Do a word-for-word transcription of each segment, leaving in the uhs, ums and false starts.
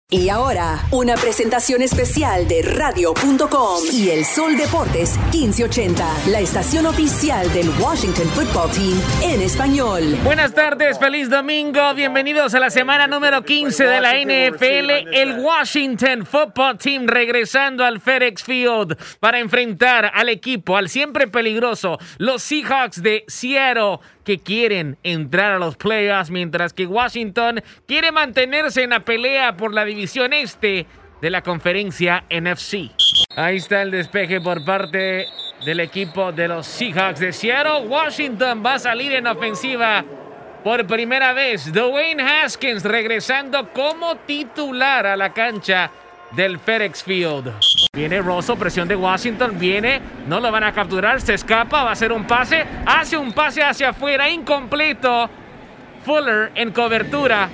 Y ahora, una presentación especial de radio punto com y El Sol Deportes quince ochenta, la estación oficial del Washington Football Team en español. Buenas tardes, feliz domingo, bienvenidos a la semana número quince de la N F L. El Washington Football Team regresando al FedEx Field para enfrentar al equipo, al siempre peligroso, los Seahawks de Seattle, que quieren entrar a los playoffs, mientras que Washington quiere mantenerse en la pelea por la división este de la conferencia N F C. Ahí está el despeje por parte del equipo de los Seahawks de Seattle. Washington va a salir en ofensiva por primera vez. Dwayne Haskins regresando como titular a la cancha del FedEx Field. Viene Russell, presión de Washington, viene, no lo van a capturar, se escapa, va a hacer un pase, hace un pase hacia afuera, incompleto. Fuller en cobertura.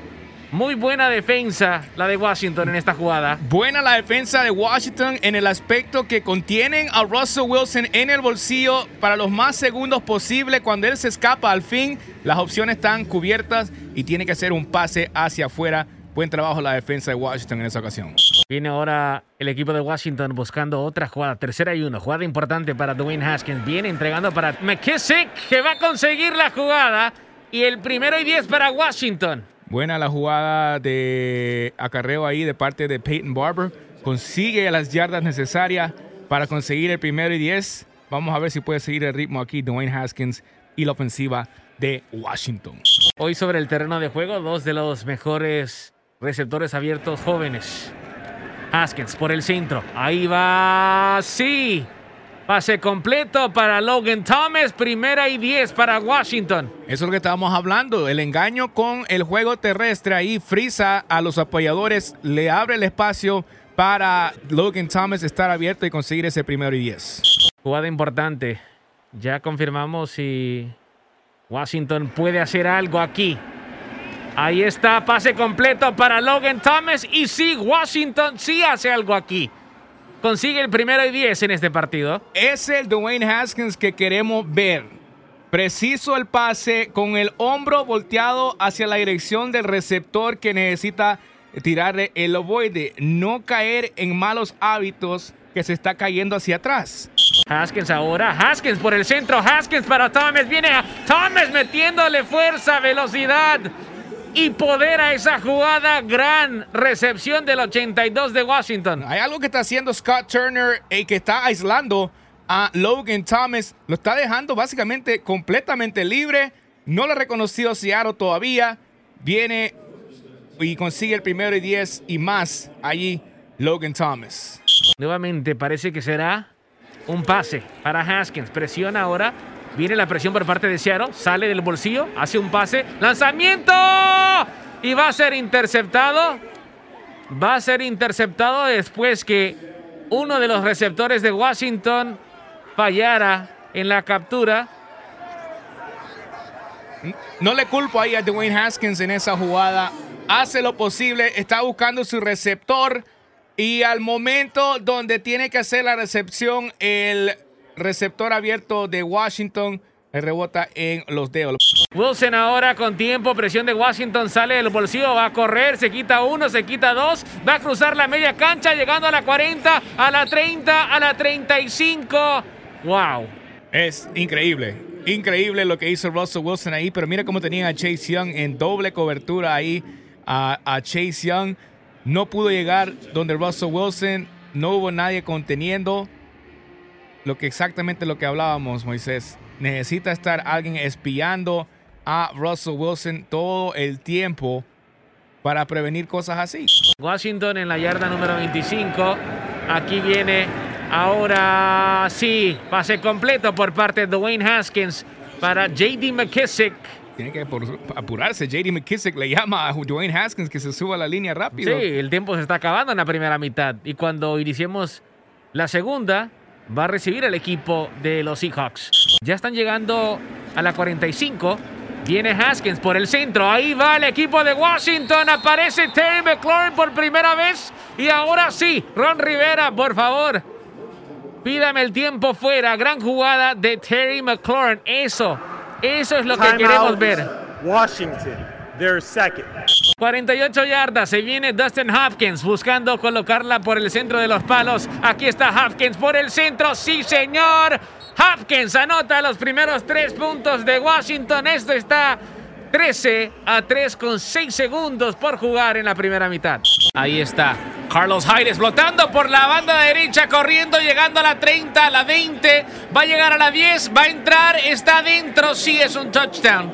Muy buena defensa la de Washington en esta jugada. Buena la defensa de Washington en el aspecto que contienen a Russell Wilson en el bolsillo para los más segundos posible. Cuando él se escapa, al fin las opciones están cubiertas y tiene que hacer un pase hacia afuera. Buen trabajo la defensa de Washington en esa ocasión. Viene ahora el equipo de Washington buscando otra jugada. Tercera y uno. Jugada importante para Dwayne Haskins. Viene entregando para McKissick, que va a conseguir la jugada. Y el primero y diez para Washington. Buena la jugada de acarreo ahí de parte de Peyton Barber. Consigue las yardas necesarias para conseguir el primero y diez. Vamos a ver si puede seguir el ritmo aquí Dwayne Haskins y la ofensiva de Washington. Hoy sobre el terreno de juego, dos de los mejores receptores abiertos jóvenes. Haskins por el centro. Ahí va. Sí. Pase completo para Logan Thomas. Primera y diez para Washington. Eso es lo que estábamos hablando. El engaño con el juego terrestre. Ahí frisa a los apoyadores. Le abre el espacio para Logan Thomas estar abierto y conseguir ese primero y diez. Jugada importante. Ya confirmamos si Washington puede hacer algo aquí. Ahí está, pase completo para Logan Thomas. Y sí, Washington sí hace algo aquí. Consigue el primero y diez en este partido. Es el Dwayne Haskins que queremos ver. Preciso el pase con el hombro volteado hacia la dirección del receptor que necesita tirarle el ovoide. No caer en malos hábitos que se está cayendo hacia atrás. Haskins ahora, Haskins por el centro, Haskins para Thomas. Viene a Thomas metiéndole fuerza, velocidad y poder a esa jugada. Gran recepción del ochenta y dos de Washington. Hay algo que está haciendo Scott Turner y que está aislando a Logan Thomas. Lo está dejando básicamente completamente libre. No lo ha reconocido Seattle todavía. Viene y consigue el primero y diez y más allí Logan Thomas. Nuevamente parece que será un pase para Haskins. Presiona ahora. Viene la presión por parte de Seattle. Sale del bolsillo. Hace un pase. ¡Lanzamiento! Y va a ser interceptado. Va a ser interceptado después que uno de los receptores de Washington fallara en la captura. No le culpo ahí a Dwayne Haskins en esa jugada. Hace lo posible. Está buscando su receptor. Y al momento donde tiene que hacer la recepción, el receptor abierto de Washington le rebota en los dedos. Wilson ahora con tiempo, presión de Washington, sale del bolsillo, va a correr, se quita uno, se quita dos, va a cruzar la media cancha, llegando a la cuarenta, a la treinta, a la treinta y cinco. ¡Wow! Es increíble, increíble lo que hizo Russell Wilson ahí, pero mira cómo tenían a Chase Young en doble cobertura ahí. A, a Chase Young no pudo llegar donde Russell Wilson, no hubo nadie conteniendo. Lo que exactamente lo que hablábamos, Moisés. Necesita estar alguien espiando a Russell Wilson todo el tiempo para prevenir cosas así. Washington en la yarda número veinticinco. Aquí viene ahora sí, pase completo por parte de Dwayne Haskins para J D McKissick. Tiene que apurarse. J D McKissick le llama a Dwayne Haskins que se suba a la línea rápido. Sí, el tiempo se está acabando en la primera mitad. Y cuando iniciemos la segunda, va a recibir el equipo de los Seahawks. Ya están llegando a la cuarenta y cinco. Viene Haskins por el centro. Ahí va el equipo de Washington. Aparece Terry McLaurin por primera vez. Y ahora sí, Ron Rivera, por favor, pídame el tiempo fuera. Gran jugada de Terry McLaurin. Eso, eso es lo que queremos ver. Washington, their second. cuarenta y ocho yardas. Se viene Dustin Hopkins buscando colocarla por el centro de los palos. Aquí está Hopkins por el centro. Sí, señor. Hopkins anota los primeros tres puntos de Washington. Esto está trece a tres con seis segundos por jugar en la primera mitad. Ahí está Carlos Hyde explotando por la banda derecha, corriendo, llegando a la treinta, a la veinte. Va a llegar a la diez, va a entrar, está dentro. Sí, es un touchdown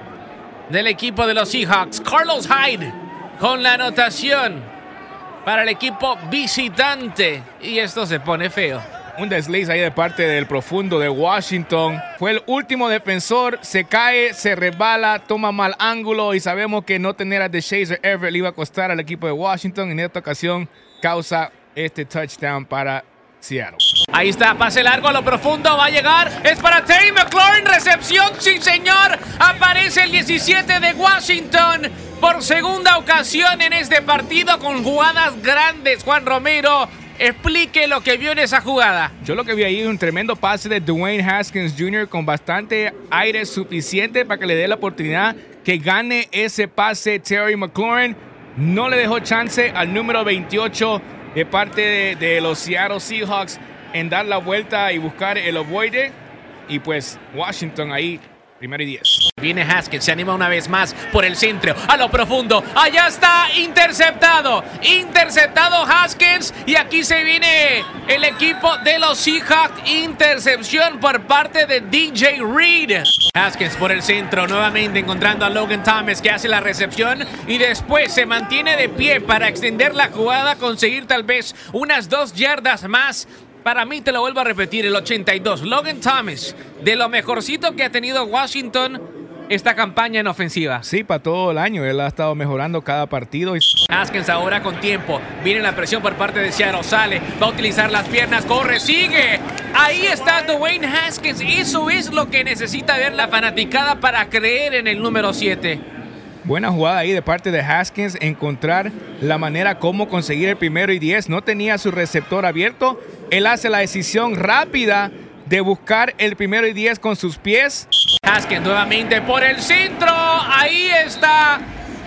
del equipo de los Seahawks. Carlos Hyde con la anotación para el equipo visitante. Y esto se pone feo. Un desliz ahí de parte del profundo de Washington. Fue el último defensor, se cae, se resbala, toma mal ángulo y sabemos que no tener a DeShazer Everett le iba a costar al equipo de Washington. En esta ocasión causa este touchdown para Seattle. Ahí está, pase largo a lo profundo, va a llegar, es para Terry McLaurin, recepción, sí señor, aparece el diecisiete de Washington por segunda ocasión en este partido con jugadas grandes. Juan Romero, explique lo que vio en esa jugada. Yo lo que vi ahí es un tremendo pase de Dwayne Haskins junior con bastante aire suficiente para que le dé la oportunidad que gane ese pase. Terry McLaurin no le dejó chance al número veintiocho de parte de, de los Seattle Seahawks en dar la vuelta y buscar el ovoide. Y pues Washington ahí, primero y diez. Viene Haskins, se anima una vez más por el centro, a lo profundo. Allá está, interceptado. Interceptado Haskins. Y aquí se viene el equipo de los Seahawks. Intercepción por parte de D J Reed. Haskins por el centro, nuevamente encontrando a Logan Thomas, que hace la recepción. Y después se mantiene de pie para extender la jugada, conseguir tal vez unas dos yardas más. Para mí, te lo vuelvo a repetir, el ochenta y dos. Logan Thomas, de lo mejorcito que ha tenido Washington esta campaña en ofensiva. Sí, para todo el año. Él ha estado mejorando cada partido. Haskins ahora con tiempo. Viene la presión por parte de Seattle. Sale, va a utilizar las piernas, corre, sigue. Ahí está Dwayne Haskins. Eso es lo que necesita ver la fanaticada para creer en el número siete. Buena jugada ahí de parte de Haskins, encontrar la manera cómo conseguir el primero y diez. No tenía su receptor abierto. Él hace la decisión rápida de buscar el primero y diez con sus pies. Haskins nuevamente por el centro. Ahí está.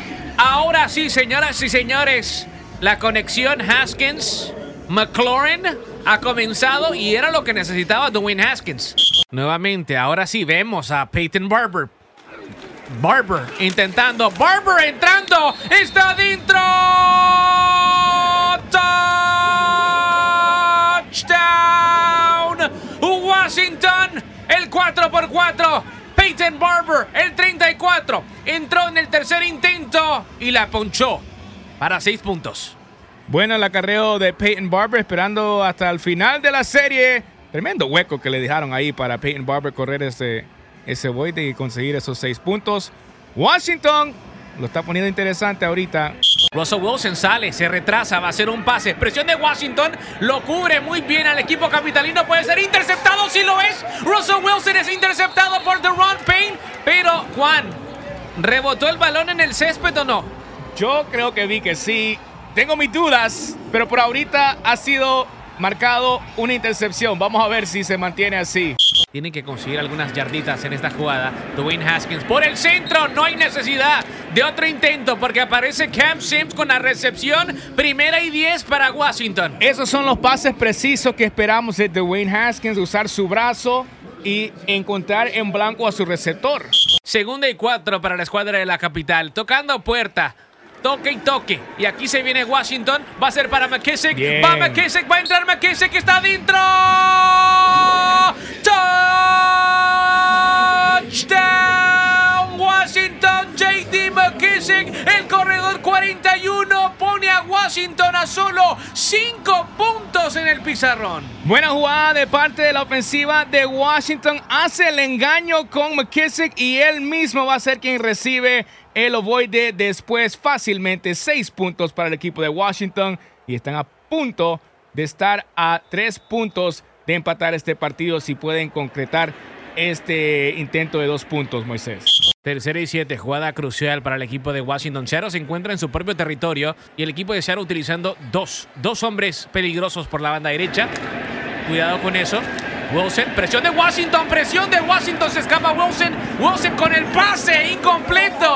Ahora sí, señoras y señores, la conexión Haskins-McLaurin ha comenzado y era lo que necesitaba Dwayne Haskins. Nuevamente, ahora sí vemos a Peyton Barber. Barber intentando, Barber entrando, está dentro. Touchdown Washington, el cuatro por cuatro. Peyton Barber, el treinta y cuatro, entró en el tercer intento y la ponchó para seis puntos. Bueno, el acarreo de Peyton Barber, esperando hasta el final de la serie. Tremendo hueco que le dejaron ahí para Peyton Barber correr ese ese voide y conseguir esos seis puntos. Washington lo está poniendo interesante ahorita. Russell Wilson sale, se retrasa, va a hacer un pase. Presión de Washington, lo cubre muy bien al equipo capitalino. Puede ser interceptado, si lo es. Russell Wilson es interceptado por Deron Payne. Pero, Juan, ¿rebotó el balón en el césped o no? Yo creo que vi que sí. Tengo mis dudas, pero por ahorita ha sido marcado una intercepción. Vamos a ver si se mantiene así. Tienen que conseguir algunas yarditas en esta jugada. Dwayne Haskins por el centro. No hay necesidad de otro intento porque aparece Cam Sims con la recepción. Primera y diez para Washington. Esos son los pases precisos que esperamos de Dwayne Haskins. Usar su brazo y encontrar en blanco a su receptor. Segunda y cuatro para la escuadra de la capital. Tocando puerta. Toque y toque. Y aquí se viene Washington. Va a ser para McKissick. Bien. Va McKissick. Va a entrar McKissick. Está adentro. Touchdown Washington. J D McKissick, el corredor cuarenta y uno, pone a Washington a solo cinco puntos en el pizarrón. Buena jugada de parte de la ofensiva de Washington. Hace el engaño con McKissick y él mismo va a ser quien recibe el ovoide después. Fácilmente seis puntos para el equipo de Washington y están a punto de estar a tres puntos de empatar este partido si pueden concretar este intento de dos puntos, Moisés. Tercera y siete, jugada crucial para el equipo de Washington. Seattle se encuentra en su propio territorio y el equipo de Seattle utilizando dos, dos hombres peligrosos por la banda derecha. Cuidado con eso. Wilson, presión de Washington, presión de Washington, se escapa Wilson. Wilson con el pase incompleto.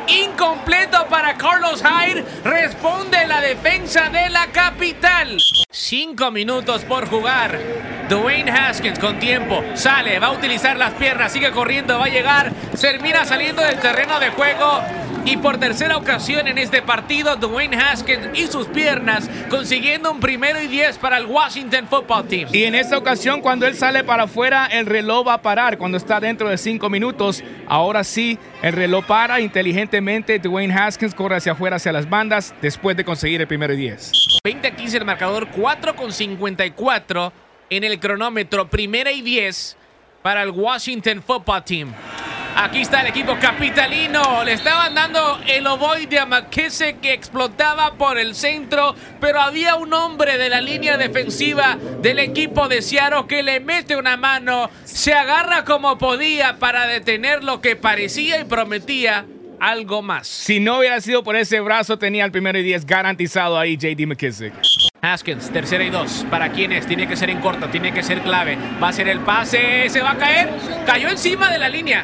incompleto para Carlos Hyde. Responde la defensa de la capital. Cinco minutos por jugar. Dwayne Haskins con tiempo. Sale, va a utilizar las piernas. Sigue corriendo, va a llegar. Termina saliendo del terreno de juego. Y por tercera ocasión en este partido, Dwayne Haskins y sus piernas consiguiendo un primero y diez para el Washington Football Team. Y en esta ocasión, cuando él sale para afuera, el reloj va a parar. Cuando está dentro de cinco minutos, ahora sí, el reloj para. Inteligentemente, Dwayne Haskins corre hacia afuera, hacia las bandas, después de conseguir el primero y diez. veinte a quince el marcador, cuatro con cincuenta y cuatro en el cronómetro. Primera y diez para el Washington Football Team. Aquí está el equipo capitalino. Le estaban dando el ovoide a McKissick, que explotaba por el centro, pero había un hombre de la línea defensiva del equipo de Seattle que le mete una mano, se agarra como podía para detener lo que parecía y prometía algo más. Si no hubiera sido por ese brazo, tenía el primero y diez garantizado ahí J D McKissick. Haskins, tercera y dos. ¿Para quién es? Tiene que ser en corto, tiene que ser clave. Va a ser el pase, se va a caer. Cayó encima de la línea.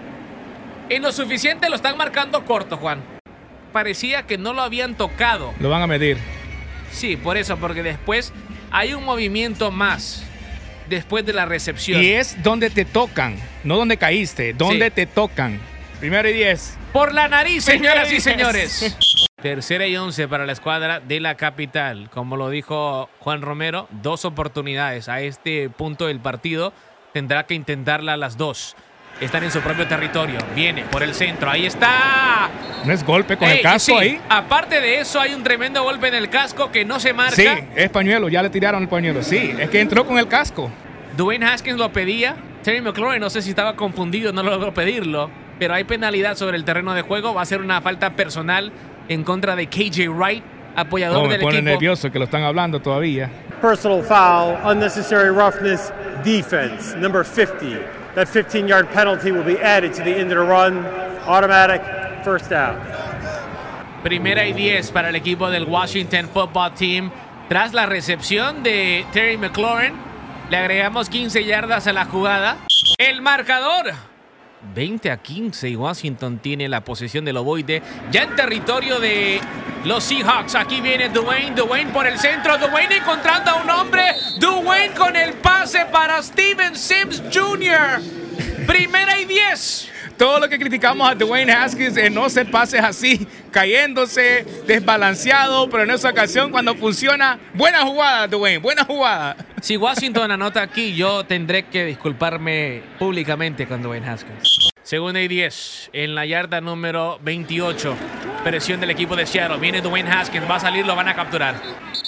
En lo suficiente lo están marcando corto, Juan. Parecía que no lo habían tocado. Lo van a medir. Sí, por eso, porque después hay un movimiento más después de la recepción. Y es donde te tocan, no donde caíste, donde Sí. te tocan. Primero y diez. Por la nariz, señoras y diez. señores. Tercera y once para la escuadra de la capital. Como lo dijo Juan Romero, dos oportunidades a este punto del partido. Tendrá que intentarla las dos. Están en su propio territorio. Viene por el centro. Ahí está. ¿No es golpe con Ey, el casco sí. ahí? Aparte de eso, hay un tremendo golpe en el casco que no se marca. Sí, es pañuelo. Ya le tiraron el pañuelo. Sí, es que entró con el casco. Dwayne Haskins lo pedía. Terry McLaurin, no sé si estaba confundido, no logró pedirlo. Pero hay penalidad sobre el terreno de juego. Va a ser una falta personal en contra de K J Wright, apoyador Oh, me del pone equipo. nervioso que lo están hablando todavía. Personal foul, unnecessary roughness, defense, number fifty. That fifteen-yard penalty will be added to the end of the run. Automatic, first down. Primera y diez para el equipo del Washington Football Team. Tras la recepción de Terry McLaurin, le agregamos quince yardas a la jugada. El marcador, veinte a quince, y Washington tiene la posesión del ovoide. Ya en territorio de los Seahawks. Aquí viene Dwayne, Dwayne por el centro. Dwayne encontrando a un hombre. Dwayne con el pase para Steven Sims junior Primera y diez. Todo lo que criticamos a Dwayne Haskins en no hacer pases así, cayéndose, desbalanceado, pero en esa ocasión cuando funciona, buena jugada, Dwayne, buena jugada. Si Washington anota aquí, yo tendré que disculparme públicamente con Dwayne Haskins. Segunda y diez en la yarda número veintiocho. Presión del equipo de Seattle. Viene Dwayne Haskins, va a salir, lo van a capturar.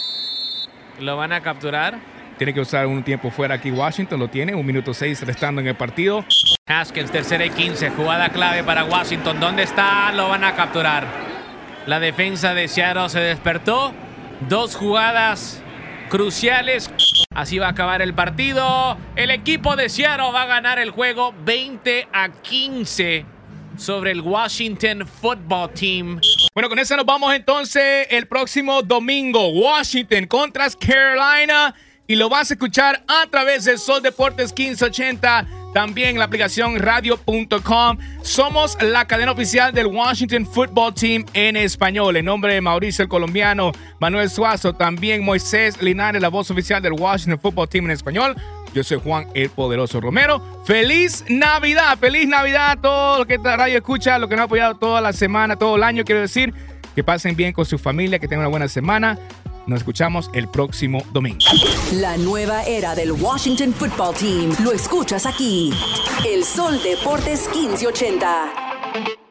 Lo van a capturar. Tiene que usar un tiempo fuera aquí Washington, lo tiene, un minuto seis restando en el partido. Haskins, tercera y quince, jugada clave para Washington. ¿Dónde está? Lo van a capturar. La defensa de Seattle se despertó. Dos jugadas cruciales. Así va a acabar el partido. El equipo de Seattle va a ganar el juego veinte a quince sobre el Washington Football Team. Bueno, con eso nos vamos entonces el próximo domingo. Washington contra Carolina. Y lo vas a escuchar a través de Sol Deportes quince ochenta. También en la aplicación radio punto com. Somos la cadena oficial del Washington Football Team en español. En nombre de Mauricio el colombiano, Manuel Suazo, también Moisés Linares, la voz oficial del Washington Football Team en español. Yo soy Juan el Poderoso Romero. ¡Feliz Navidad! ¡Feliz Navidad a todos los que esta radio escucha, los que nos han apoyado toda la semana, todo el año! Quiero decir que pasen bien con su familia, que tengan una buena semana. Nos escuchamos el próximo domingo. La nueva era del Washington Football Team. Lo escuchas aquí. El Sol Deportes quince ochenta.